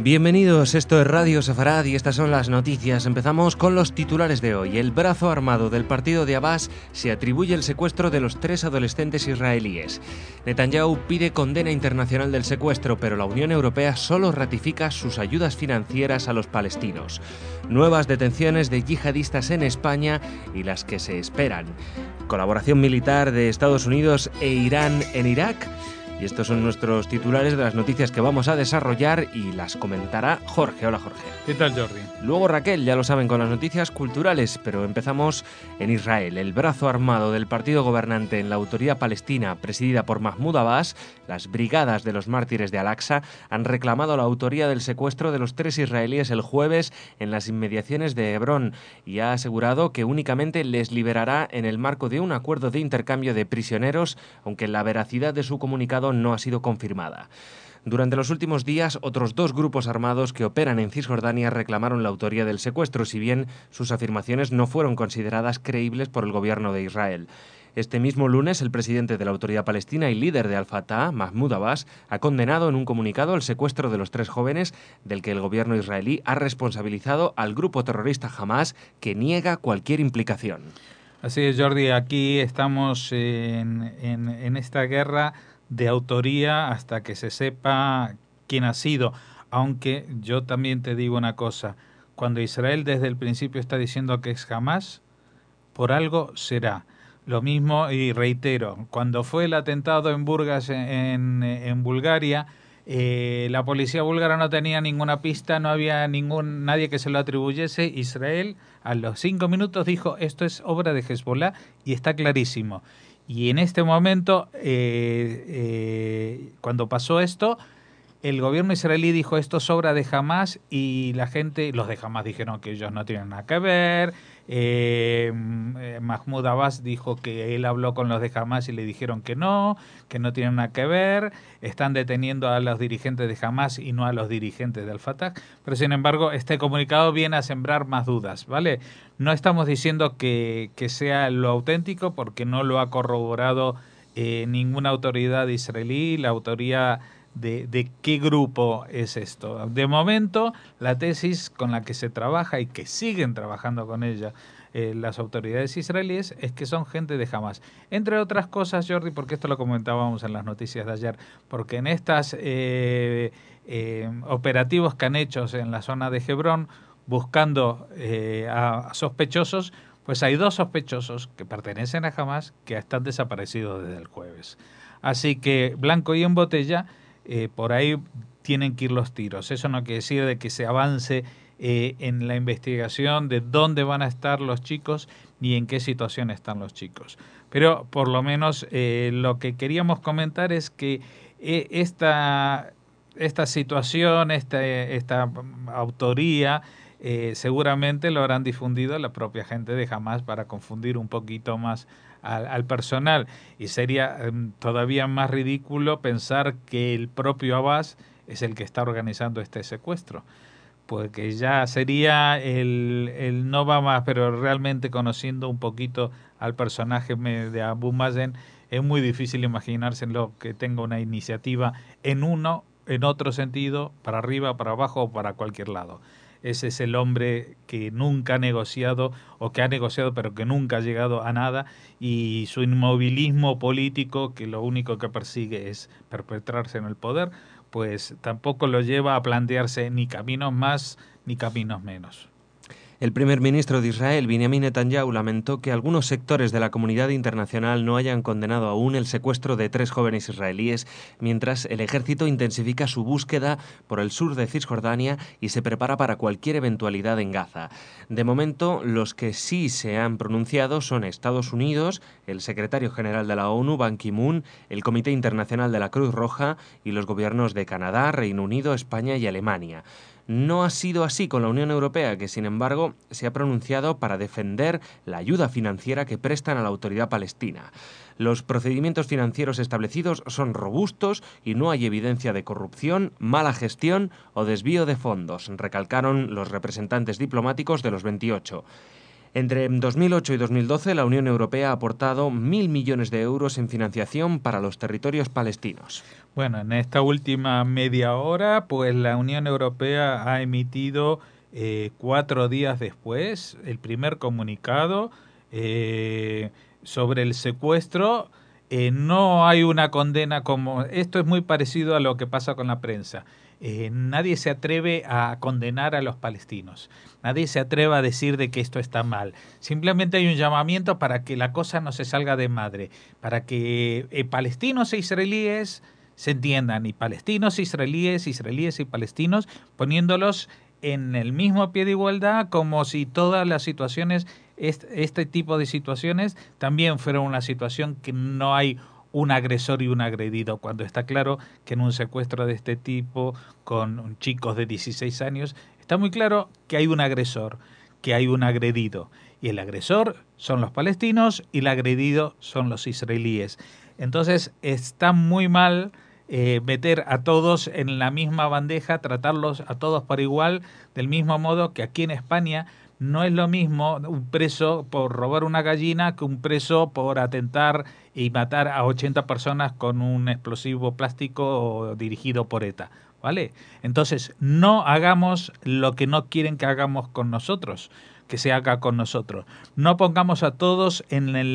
Bienvenidos, esto es Radio Sefarad y estas son las noticias. Empezamos con los titulares de hoy. El brazo armado del partido de Abbas se atribuye el secuestro de los 3 adolescentes israelíes. Netanyahu pide condena internacional del secuestro, pero la Unión Europea solo ratifica sus ayudas financieras a los palestinos. Nuevas detenciones de yihadistas en España y las que se esperan. Colaboración militar de Estados Unidos e Irán en Irak. Y estos son nuestros titulares de las noticias que vamos a desarrollar y las comentará Jorge. Hola, Jorge. ¿Qué tal, Jordi? Luego Raquel, ya lo saben, con las noticias culturales, pero empezamos en Israel. El brazo armado del partido gobernante en la autoridad palestina, presidida por Mahmoud Abbas, las Brigadas de los Mártires de Al-Aqsa, han reclamado la autoría del secuestro de los 3 israelíes el jueves en las inmediaciones de Hebrón y ha asegurado que únicamente les liberará en el marco de un acuerdo de intercambio de prisioneros, aunque la veracidad de su comunicado no ha sido confirmada. Durante los últimos días, otros 2 grupos armados que operan en Cisjordania reclamaron la autoría del secuestro, si bien sus afirmaciones no fueron consideradas creíbles por el gobierno de Israel. Este mismo lunes, el presidente de la Autoridad Palestina y líder de Al-Fatah, Mahmoud Abbas, ha condenado en un comunicado el secuestro de los 3 jóvenes, del que el gobierno israelí ha responsabilizado al grupo terrorista Hamás, que niega cualquier implicación. Así es, Jordi, aquí estamos en esta guerra de autoría hasta que se sepa quién ha sido. Aunque yo también te digo una cosa, cuando Israel desde el principio está diciendo que es Hamás, por algo será. Lo mismo, y reitero, cuando fue el atentado en Burgas, en Bulgaria, la policía búlgara no tenía ninguna pista, no había nadie que se lo atribuyese. Israel a los 5 minutos dijo, esto es obra de Hezbollah y está clarísimo. Y en este momento, cuando pasó esto, el gobierno israelí dijo esto es obra de Hamás y la gente, los de Hamás dijeron que ellos no tienen nada que ver. Mahmoud Abbas dijo que él habló con los de Hamás y le dijeron que no tienen nada que ver. Están deteniendo a los dirigentes de Hamás y no a los dirigentes de Al-Fatah. Pero sin embargo, este comunicado viene a sembrar más dudas, ¿vale? No estamos diciendo que sea lo auténtico porque no lo ha corroborado ninguna autoridad israelí, la autoría de qué grupo es esto. De momento, la tesis con la que se trabaja y que siguen trabajando con ella las autoridades israelíes es que son gente de Hamás. Entre otras cosas, Jordi, porque esto lo comentábamos en las noticias de ayer, porque en estas operativos que han hecho en la zona de Hebrón, buscando a sospechosos, pues hay 2 sospechosos que pertenecen a Hamás que están desaparecidos desde el jueves. Así que, blanco y en botella, por ahí tienen que ir los tiros. Eso no quiere decir de que se avance en la investigación de dónde van a estar los chicos ni en qué situación están los chicos. Pero por lo menos lo que queríamos comentar es que esta situación, esta autoría, seguramente lo habrán difundido la propia gente de Hamás para confundir un poquito más al personal, y sería todavía más ridículo pensar que el propio Abbas es el que está organizando este secuestro, porque ya sería el no va más, pero realmente conociendo un poquito al personaje de Abu Mazen, es muy difícil imaginárselo que tenga una iniciativa en otro sentido, para arriba, para abajo o para cualquier lado. Ese es el hombre que nunca ha negociado, o que ha negociado pero que nunca ha llegado a nada, y su inmovilismo político, que lo único que persigue es perpetrarse en el poder, pues tampoco lo lleva a plantearse ni caminos más ni caminos menos. El primer ministro de Israel, Benjamin Netanyahu, lamentó que algunos sectores de la comunidad internacional no hayan condenado aún el secuestro de 3 jóvenes israelíes, mientras el ejército intensifica su búsqueda por el sur de Cisjordania y se prepara para cualquier eventualidad en Gaza. De momento, los que sí se han pronunciado son Estados Unidos, el secretario general de la ONU, Ban Ki-moon, el Comité Internacional de la Cruz Roja y los gobiernos de Canadá, Reino Unido, España y Alemania. No ha sido así con la Unión Europea, que sin embargo se ha pronunciado para defender la ayuda financiera que prestan a la autoridad palestina. Los procedimientos financieros establecidos son robustos y no hay evidencia de corrupción, mala gestión o desvío de fondos, recalcaron los representantes diplomáticos de los 28. Entre 2008 y 2012, la Unión Europea ha aportado 1.000 millones de euros en financiación para los territorios palestinos. Bueno, en esta última media hora, pues la Unión Europea ha emitido 4 días después el primer comunicado sobre el secuestro. No hay una condena como... Esto es muy parecido a lo que pasa con la prensa. Nadie se atreve a condenar a los palestinos. Nadie se atreve a decir de que esto está mal. Simplemente hay un llamamiento para que la cosa no se salga de madre, para que palestinos e israelíes se entiendan, y palestinos, israelíes y palestinos, poniéndolos en el mismo pie de igualdad, como si todas las situaciones, este tipo de situaciones, también fueran una situación que no hay un agresor y un agredido, cuando está claro que en un secuestro de este tipo con chicos de 16 años está muy claro que hay un agresor, que hay un agredido, y el agresor son los palestinos y el agredido son los israelíes. Entonces está muy mal meter a todos en la misma bandeja, tratarlos a todos por igual, del mismo modo que aquí en España no es lo mismo un preso por robar una gallina que un preso por atentar y matar a 80 personas con un explosivo plástico dirigido por ETA, ¿vale? Entonces, no hagamos lo que no quieren que hagamos con nosotros, que se haga con nosotros. No pongamos a todos en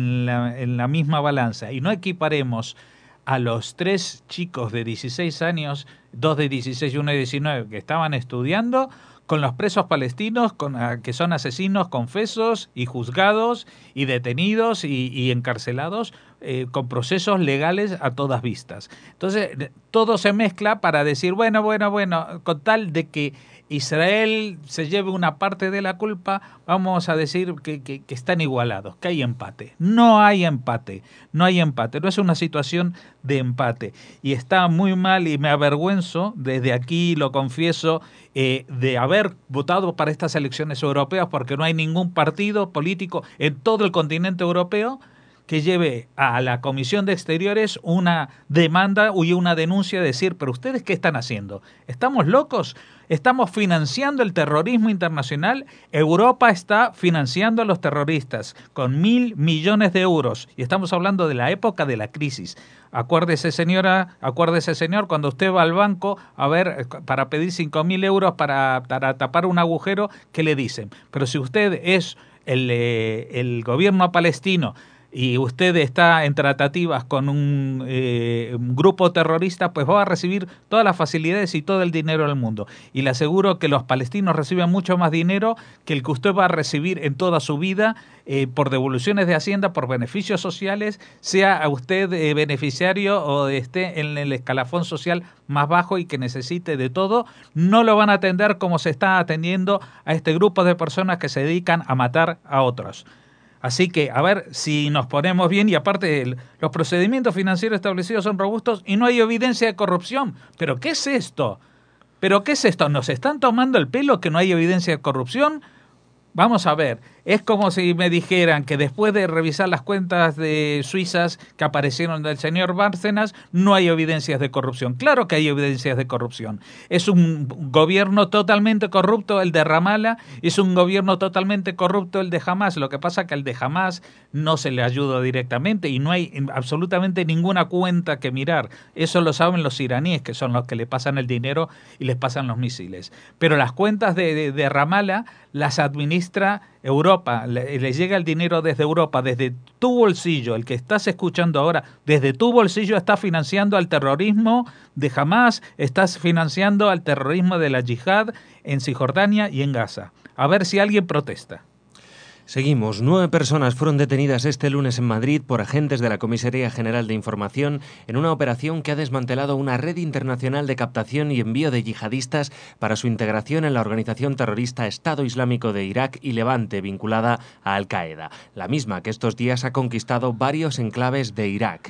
la misma balanza y no equiparemos a los 3 chicos de 16 años, 2 de 16 y 1 de 19, que estaban estudiando, con los presos palestinos, que son asesinos confesos y juzgados y detenidos y encarcelados con procesos legales a todas vistas. Entonces, todo se mezcla para decir, bueno, con tal de que Israel se lleve una parte de la culpa, vamos a decir que están igualados, que hay empate. No hay empate, no es una situación de empate. Y está muy mal y me avergüenzo, desde aquí lo confieso, de haber votado para estas elecciones europeas, porque no hay ningún partido político en todo el continente europeo que lleve a la Comisión de Exteriores una demanda y una denuncia de decir, pero ¿ustedes qué están haciendo? ¿Estamos locos? ¿Estamos financiando el terrorismo internacional? Europa está financiando a los terroristas con 1.000 millones de euros y estamos hablando de la época de la crisis. Acuérdese, señora, acuérdese, señor, cuando usted va al banco a ver para pedir 5.000 euros para tapar un agujero, ¿qué le dicen? Pero si usted es el gobierno palestino y usted está en tratativas con un grupo terrorista, pues va a recibir todas las facilidades y todo el dinero del mundo. Y le aseguro que los palestinos reciben mucho más dinero que el que usted va a recibir en toda su vida por devoluciones de Hacienda, por beneficios sociales, sea usted beneficiario o esté en el escalafón social más bajo y que necesite de todo. No lo van a atender como se está atendiendo a este grupo de personas que se dedican a matar a otros. Así que, a ver si nos ponemos bien, y aparte los procedimientos financieros establecidos son robustos y no hay evidencia de corrupción. ¿Pero qué es esto? ¿Nos están tomando el pelo que no hay evidencia de corrupción? Vamos a ver, es como si me dijeran que después de revisar las cuentas de suizas que aparecieron del señor Bárcenas, no hay evidencias de corrupción. Claro que hay evidencias de corrupción. Es un gobierno totalmente corrupto el de Ramallah, es un gobierno totalmente corrupto el de Hamás. Lo que pasa es que al de Hamás no se le ayuda directamente y no hay absolutamente ninguna cuenta que mirar. Eso lo saben los iraníes, que son los que le pasan el dinero y les pasan los misiles. Pero las cuentas de Ramallah las administra Europa, le llega el dinero desde Europa, desde tu bolsillo, el que estás escuchando ahora, desde tu bolsillo estás financiando al terrorismo de Hamás, estás financiando al terrorismo de la yihad en Cisjordania y en Gaza. A ver si alguien protesta. Seguimos. 9 personas fueron detenidas este lunes en Madrid por agentes de la Comisaría General de Información en una operación que ha desmantelado una red internacional de captación y envío de yihadistas para su integración en la organización terrorista Estado Islámico de Irak y Levante, vinculada a Al-Qaeda, la misma que estos días ha conquistado varios enclaves de Irak.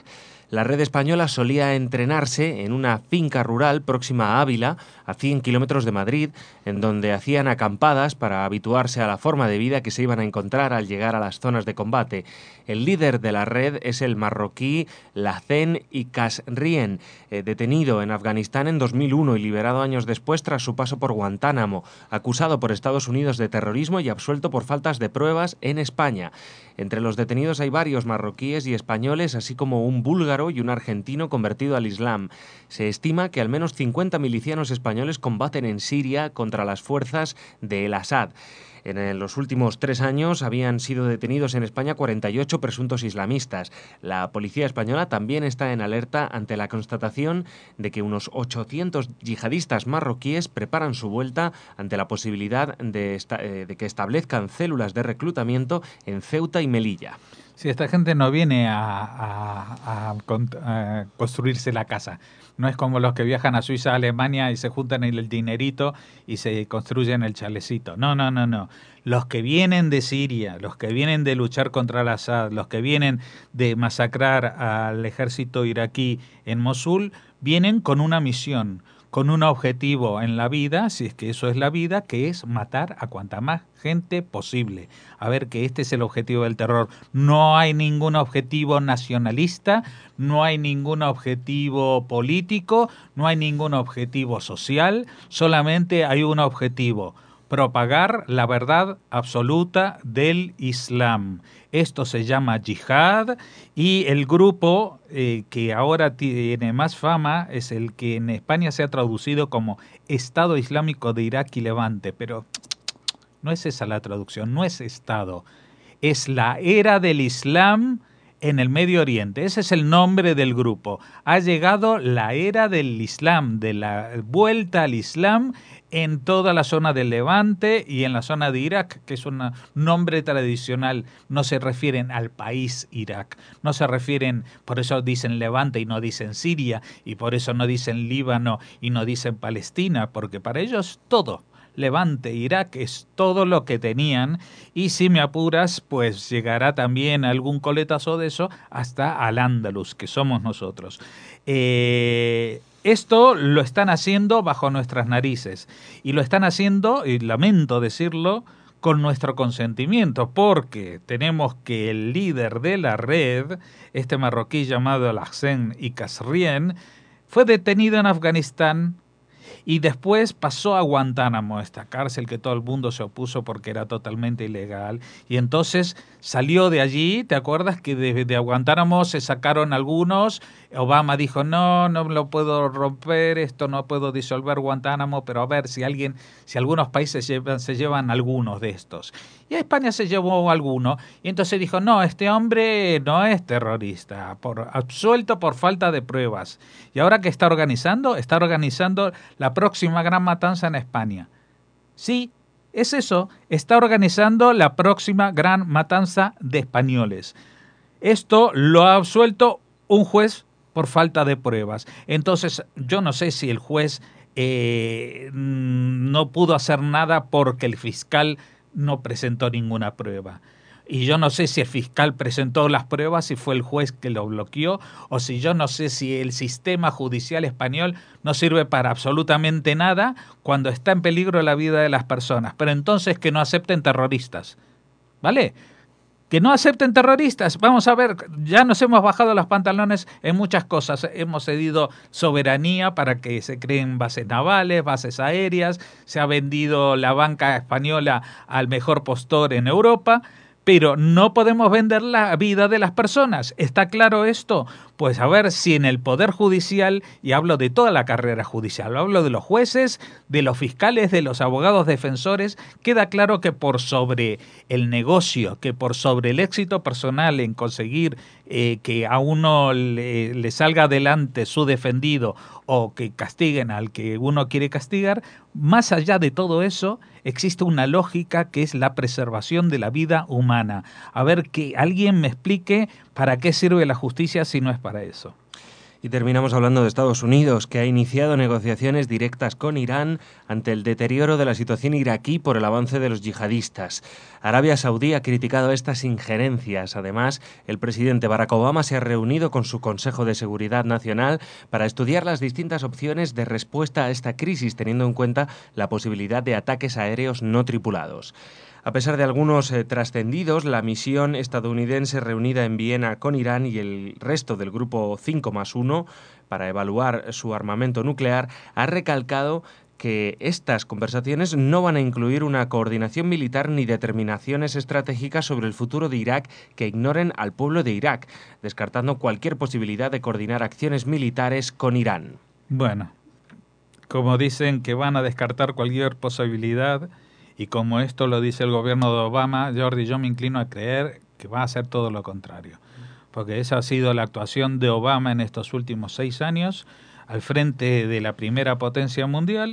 La red española solía entrenarse en una finca rural próxima a Ávila, a 100 kilómetros de Madrid, en donde hacían acampadas para habituarse a la forma de vida que se iban a encontrar al llegar a las zonas de combate. El líder de la red es el marroquí Lazen Ikasrien, detenido en Afganistán en 2001 y liberado años después tras su paso por Guantánamo, acusado por Estados Unidos de terrorismo y absuelto por faltas de pruebas en España. Entre los detenidos hay varios marroquíes y españoles, así como un búlgaro y un argentino convertido al Islam. Se estima que al menos 50 milicianos españoles combaten en Siria contra las fuerzas de El Assad. En los últimos 3 años habían sido detenidos en España 48 presuntos islamistas. La policía española también está en alerta ante la constatación de que unos 800 yihadistas marroquíes preparan su vuelta ante la posibilidad de que establezcan células de reclutamiento en Ceuta y Melilla. Si esta gente no viene a construirse la casa, no es como los que viajan a Suiza, a Alemania y se juntan el dinerito y se construyen el chalecito. No, no, no, no. Los que vienen de Siria, los que vienen de luchar contra el Assad, los que vienen de masacrar al ejército iraquí en Mosul, vienen con una misión, con un objetivo en la vida, si es que eso es la vida, que es matar a cuanta más gente posible. A ver, que este es el objetivo del terror. No hay ningún objetivo nacionalista, no hay ningún objetivo político, no hay ningún objetivo social, solamente hay un objetivo: propagar la verdad absoluta del Islam. Esto se llama yihad, y el grupo que ahora tiene más fama es el que en España se ha traducido como Estado Islámico de Irak y Levante, pero no es esa la traducción, no es Estado, es la era del Islam en el Medio Oriente. Ese es el nombre del grupo. Ha llegado la era del Islam, de la vuelta al Islam en toda la zona del Levante y en la zona de Irak, que es un nombre tradicional. No se refieren al país Irak, no se refieren, por eso dicen Levante y no dicen Siria, y por eso no dicen Líbano y no dicen Palestina, porque para ellos todo, Levante, Irak, es todo lo que tenían, y si me apuras, pues llegará también algún coletazo de eso hasta Al-Ándalus, que somos nosotros. Esto lo están haciendo bajo nuestras narices, y lo están haciendo, y lamento decirlo, con nuestro consentimiento, porque tenemos que el líder de la red, este marroquí llamado Lazen Ikasrien, fue detenido en Afganistán y después pasó a Guantánamo, esta cárcel que todo el mundo se opuso porque era totalmente ilegal. Y entonces salió de allí. ¿Te acuerdas que de Guantánamo se sacaron algunos? Obama dijo, no lo puedo romper, esto no puedo disolver Guantánamo, pero a ver si algunos países se llevan algunos de estos. Y a España se llevó alguno. Y entonces dijo, no, este hombre no es terrorista, absuelto por falta de pruebas. ¿Y ahora qué está organizando? Está organizando la próxima gran matanza en España. Sí, es eso, está organizando la próxima gran matanza de españoles. Esto lo ha absuelto un juez por falta de pruebas. Entonces, yo no sé si el juez no pudo hacer nada porque el fiscal no presentó ninguna prueba. Y yo no sé si el fiscal presentó las pruebas y fue el juez que lo bloqueó, o si yo no sé si el sistema judicial español no sirve para absolutamente nada cuando está en peligro la vida de las personas. Pero entonces que no acepten terroristas, ¿vale? Que no acepten terroristas. Vamos a ver, ya nos hemos bajado los pantalones en muchas cosas. Hemos cedido soberanía para que se creen bases navales, bases aéreas. Se ha vendido la banca española al mejor postor en Europa. Pero no podemos vender la vida de las personas. ¿Está claro esto? Pues a ver si en el Poder Judicial, y hablo de toda la carrera judicial, hablo de los jueces, de los fiscales, de los abogados defensores, queda claro que por sobre el negocio, que por sobre el éxito personal en conseguir que a uno le salga adelante su defendido o que castiguen al que uno quiere castigar, más allá de todo eso, existe una lógica que es la preservación de la vida humana. A ver, que alguien me explique para qué sirve la justicia si no es para eso. Y terminamos hablando de Estados Unidos, que ha iniciado negociaciones directas con Irán ante el deterioro de la situación iraquí por el avance de los yihadistas. Arabia Saudí ha criticado estas injerencias. Además, el presidente Barack Obama se ha reunido con su Consejo de Seguridad Nacional para estudiar las distintas opciones de respuesta a esta crisis, teniendo en cuenta la posibilidad de ataques aéreos no tripulados. A pesar de algunos trascendidos, la misión estadounidense reunida en Viena con Irán y el resto del grupo 5+1 para evaluar su armamento nuclear ha recalcado que estas conversaciones no van a incluir una coordinación militar ni determinaciones estratégicas sobre el futuro de Irak que ignoren al pueblo de Irak, descartando cualquier posibilidad de coordinar acciones militares con Irán. Bueno, como dicen que van a descartar cualquier posibilidad, y como esto lo dice el gobierno de Obama, Jordi, yo me inclino a creer que va a ser todo lo contrario. Porque esa ha sido la actuación de Obama en estos últimos 6 años, al frente de la primera potencia mundial,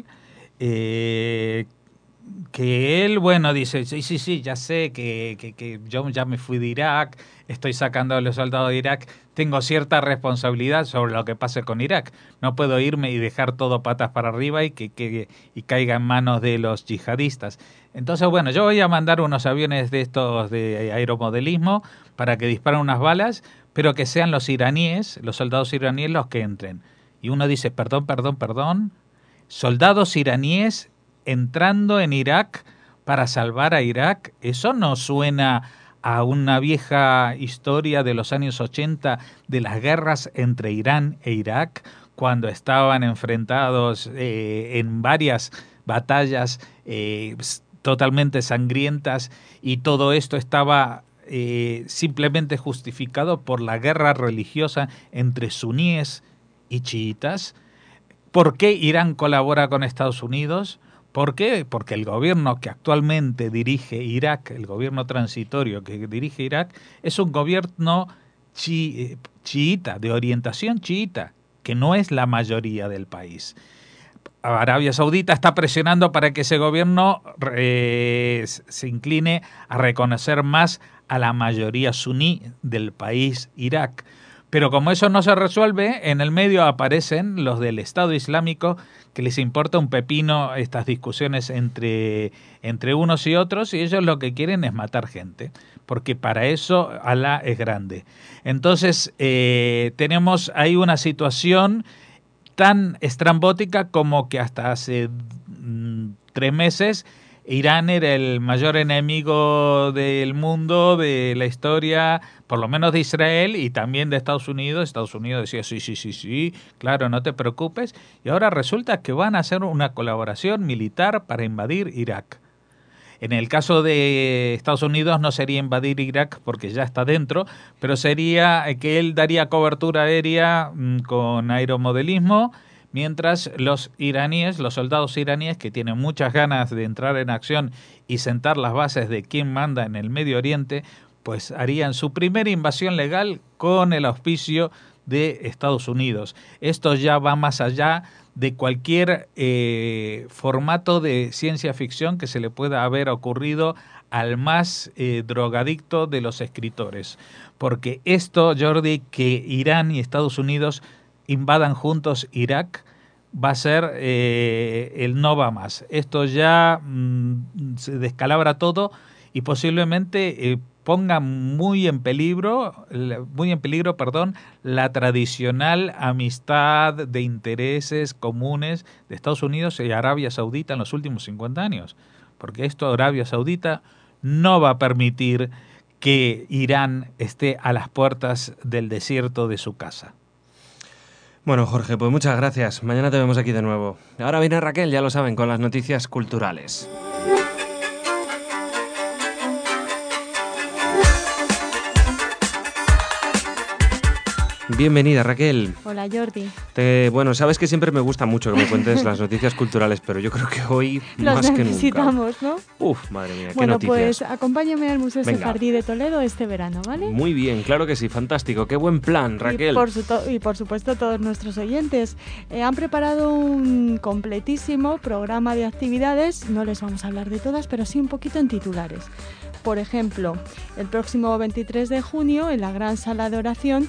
que él, bueno, dice, sí, ya sé que yo ya me fui de Irak, estoy sacando a los soldados de Irak, tengo cierta responsabilidad sobre lo que pase con Irak. No puedo irme y dejar todo patas para arriba y que caiga en manos de los yihadistas. Entonces, bueno, yo voy a mandar unos aviones de estos de aeromodelismo para que disparen unas balas, pero que sean los iraníes, los soldados iraníes los que entren. Y uno dice, perdón, soldados iraníes entrando en Irak para salvar a Irak. Eso no suena a una vieja historia de los años 80 de las guerras entre Irán e Irak, cuando estaban enfrentados en varias batallas totalmente sangrientas, y todo esto estaba simplemente justificado por la guerra religiosa entre suníes y chiitas. ¿Por qué Irán colabora con Estados Unidos? ¿Por qué? Porque el gobierno que actualmente dirige Irak, el gobierno transitorio que dirige Irak, es un gobierno chiita, de orientación chiita, que no es la mayoría del país. Arabia Saudita está presionando para que ese gobierno se incline a reconocer más a la mayoría suní del país Irak. Pero como eso no se resuelve, en el medio aparecen los del Estado Islámico, que les importa un pepino estas discusiones entre unos y otros, y ellos lo que quieren es matar gente, porque para eso Alá es grande. Entonces tenemos ahí una situación tan estrambótica como que hasta hace 3 meses Irán era el mayor enemigo del mundo, de la historia, por lo menos de Israel y también de Estados Unidos. Estados Unidos decía, sí, claro, no te preocupes. Y ahora resulta que van a hacer una colaboración militar para invadir Irak. En el caso de Estados Unidos no sería invadir Irak porque ya está dentro, pero sería que él daría cobertura aérea con aeromodelismo, mientras los iraníes, los soldados iraníes que tienen muchas ganas de entrar en acción y sentar las bases de quién manda en el Medio Oriente, pues harían su primera invasión legal con el auspicio de Estados Unidos. Esto ya va más allá de cualquier formato de ciencia ficción que se le pueda haber ocurrido al más drogadicto de los escritores. Porque esto, Jordi, que Irán y Estados Unidos invadan juntos Irak, va a ser el no va más. Esto ya se descalabra todo y posiblemente ponga muy en peligro, la tradicional amistad de intereses comunes de Estados Unidos y Arabia Saudita en los últimos 50 años. Porque esto Arabia Saudita no va a permitir que Irán esté a las puertas del desierto de su casa. Bueno, Jorge, pues muchas gracias. Mañana te vemos aquí de nuevo. Ahora viene Raquel, ya lo saben, con las noticias culturales. Bienvenida, Raquel. Hola, Jordi. Bueno, sabes que siempre me gusta mucho que me cuentes las noticias culturales, pero yo creo que hoy más que nunca. Los necesitamos, ¿no? Uf, madre mía, qué bueno, noticias. Pues acompáñame al Museo Sefardí de Toledo este verano, ¿vale? Muy bien, claro que sí, fantástico. Qué buen plan, Raquel. Y por supuesto todos nuestros oyentes han preparado un completísimo programa de actividades. No les vamos a hablar de todas, pero sí un poquito en titulares. Por ejemplo, el próximo 23 de junio en la Gran Sala de Oración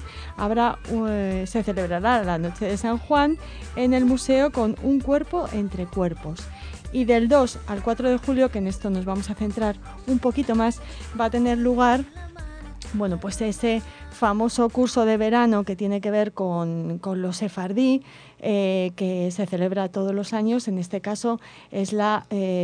se celebrará la Noche de San Juan en el museo con Un cuerpo entre cuerpos. Y del 2 al 4 de julio, que en esto nos vamos a centrar un poquito más, va a tener lugar pues ese famoso curso de verano que tiene que ver con los sefardí, que se celebra todos los años. En este caso es la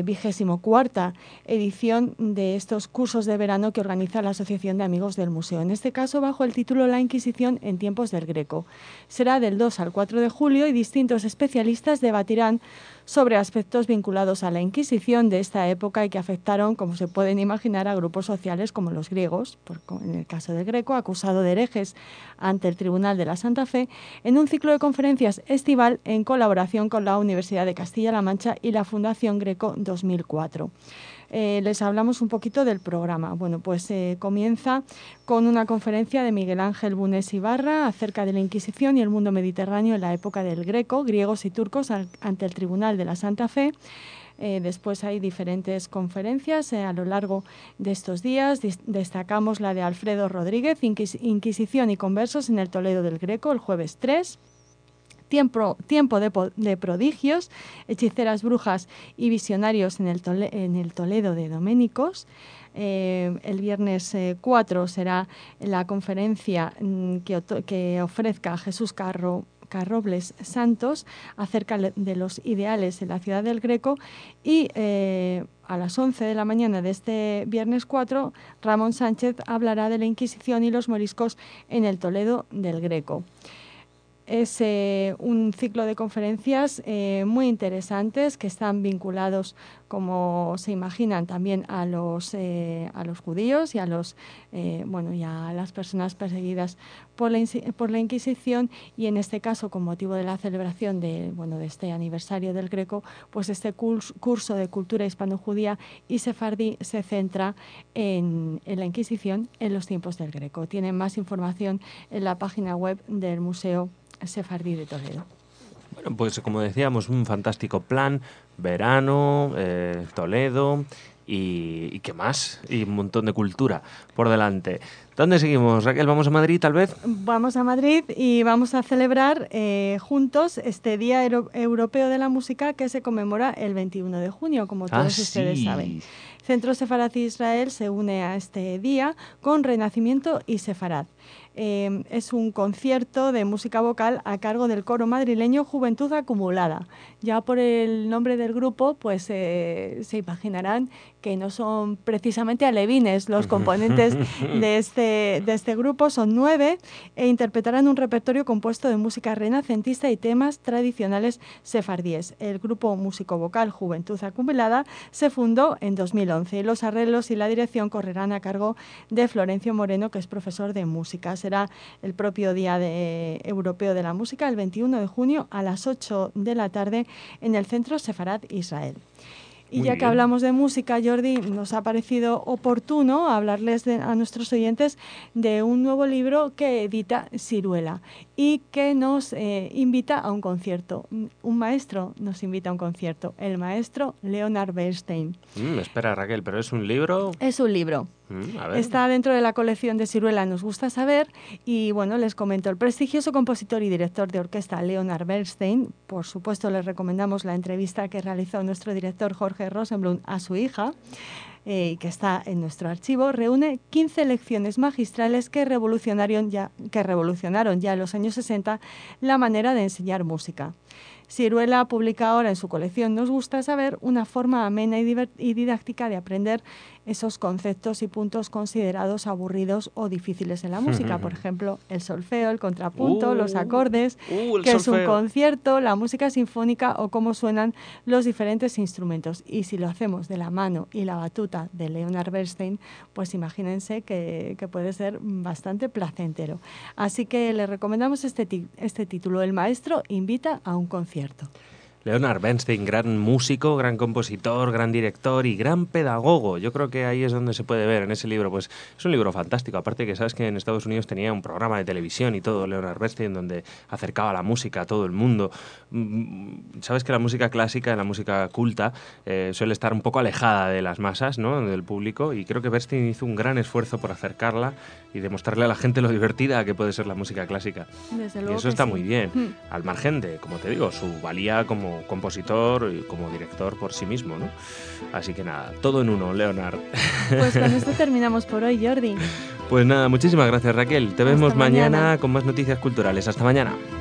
24ª edición de estos cursos de verano que organiza la Asociación de Amigos del Museo. En este caso bajo el título La Inquisición en tiempos del Greco. Será del 2 al 4 de julio y distintos especialistas debatirán sobre aspectos vinculados a la Inquisición de esta época y que afectaron, como se pueden imaginar, a grupos sociales como los griegos, en el caso del Greco, acusado de herejes ante el Tribunal de la Santa Fe, en un ciclo de conferencias estival en colaboración con la Universidad de Castilla-La Mancha y la Fundación Greco 2004. Les hablamos un poquito del programa. Comienza con una conferencia de Miguel Ángel Bunés Ibarra acerca de la Inquisición y el mundo mediterráneo en la época del Greco, griegos y turcos ante el Tribunal de la Santa Fe. Después hay diferentes conferencias a lo largo de estos días. Destacamos la de Alfredo Rodríguez, Inquisición y conversos en el Toledo del Greco, el jueves 3. Tiempo de prodigios, hechiceras, brujas y visionarios en el Toledo de Doménicos. El viernes 4 será la conferencia que ofrezca Jesús Carrobles Santos acerca de los ideales en la ciudad del Greco, y a las 11 de la mañana de este viernes 4 Ramón Sánchez hablará de la Inquisición y los moriscos en el Toledo del Greco. Es un ciclo de conferencias muy interesantes que están vinculados, como se imaginan, también a los judíos y a y a las personas perseguidas por la Inquisición, y en este caso, con motivo de la celebración de este aniversario del Greco, pues este curso de cultura hispano-judía y sefardí se centra en la Inquisición en los tiempos del Greco. Tienen más información en la página web del Museo Sefardí de Toledo. Bueno, pues como decíamos, un fantástico plan, verano, Toledo y ¿qué más? Y un montón de cultura por delante. ¿Dónde seguimos, Raquel? ¿Vamos a Madrid, tal vez? Vamos a Madrid y vamos a celebrar juntos este Día Europeo de la Música, que se conmemora el 21 de junio, como todos ustedes saben. Centro Sefarad Israel se une a este día con Renacimiento y Sefarad. Es un concierto de música vocal a cargo del coro madrileño Juventud Acumulada. Ya por el nombre del grupo, pues se imaginarán que no son precisamente alevines los componentes de este grupo. Son 9 e interpretarán un repertorio compuesto de música renacentista y temas tradicionales sefardíes. El grupo músico-vocal Juventud Acumulada se fundó en 2011 y los arreglos y la dirección correrán a cargo de Florencio Moreno, que es profesor de música. Será el propio Día Europeo de la Música, el 21 de junio a las 8 de la tarde en el Centro Sefarad Israel. Y ya que hablamos de música, Jordi, nos ha parecido oportuno hablarles a nuestros oyentes de un nuevo libro que edita Siruela y que nos invita a un concierto. Un maestro nos invita a un concierto, el maestro Leonard Bernstein. Espera, Raquel, ¿pero es un libro? Es un libro. A ver. Está dentro de la colección de Siruela Nos Gusta Saber y les comento, el prestigioso compositor y director de orquesta Leonard Bernstein, por supuesto les recomendamos la entrevista que realizó nuestro director Jorge Rosenblum a su hija, que está en nuestro archivo, reúne 15 lecciones magistrales que revolucionaron ya en los años 60 la manera de enseñar música. Siruela publica ahora en su colección Nos Gusta Saber una forma amena y didáctica de aprender esos conceptos y puntos considerados aburridos o difíciles en la música. Por ejemplo, el solfeo, el contrapunto, los acordes, que es un concierto, la música sinfónica o cómo suenan los diferentes instrumentos. Y si lo hacemos de la mano y la batuta de Leonard Bernstein, pues imagínense que puede ser bastante placentero. Así que le recomendamos este título, El maestro invita a un concierto. Leonard Bernstein, gran músico, gran compositor, gran director y gran pedagogo. Yo creo que ahí es donde se puede ver en ese libro. Pues es un libro fantástico. Aparte que sabes que en Estados Unidos tenía un programa de televisión y todo, Leonard Bernstein, donde acercaba la música a todo el mundo. Sabes que la música clásica, la música culta, suele estar un poco alejada de las masas, ¿no? Del público, y creo que Bernstein hizo un gran esfuerzo por acercarla y demostrarle a la gente lo divertida que puede ser la música clásica. Desde luego y eso está muy bien, al margen de, como te digo, su valía como compositor y como director por sí mismo, ¿no? Así que nada, todo en uno, Leonard. Pues con esto terminamos por hoy, Jordi. Pues nada, muchísimas gracias, Raquel. Te vemos mañana con más noticias culturales. Hasta mañana.